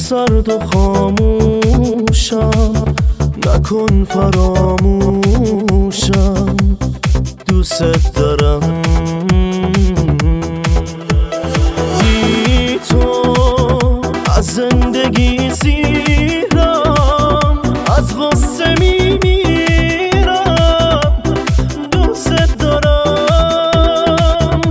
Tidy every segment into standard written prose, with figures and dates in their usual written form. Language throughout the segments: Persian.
سرد و خاموشم، نکن فراموشم، دوست دارم. بی تو از زندگی زیرم، از غصه میمیرم، دوست دارم.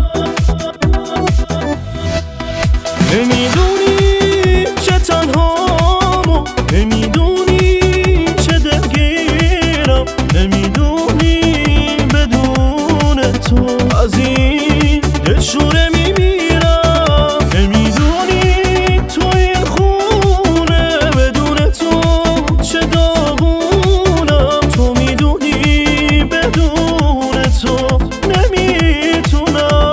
نمیدونی چه تنهامو، نمیدونی چه دلگیرم، نمیدونی بدون تو از این دلشوره میمیرم. نمیدونی تو این خونه بدون تو چه داغونم، تو میدونی بدون تو نمیتونم.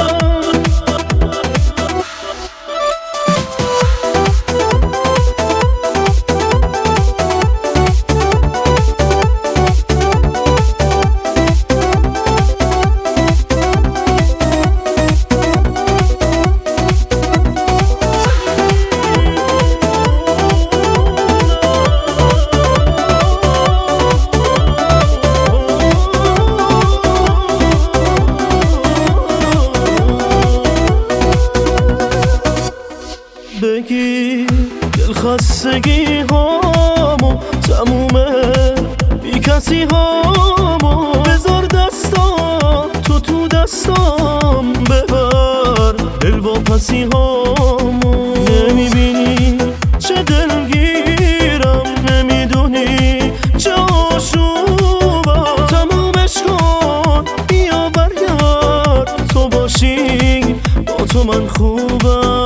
بگی دلخستگی هامو تمومه، بی کسی هامو بذار دستام، تو دستام ببر دل واپسی هامو. نمیبینی چه دلگیرم، نمیدونی چه آشوبم، تمومش کن بیا برگرد، تو باشی با تو من خوبم.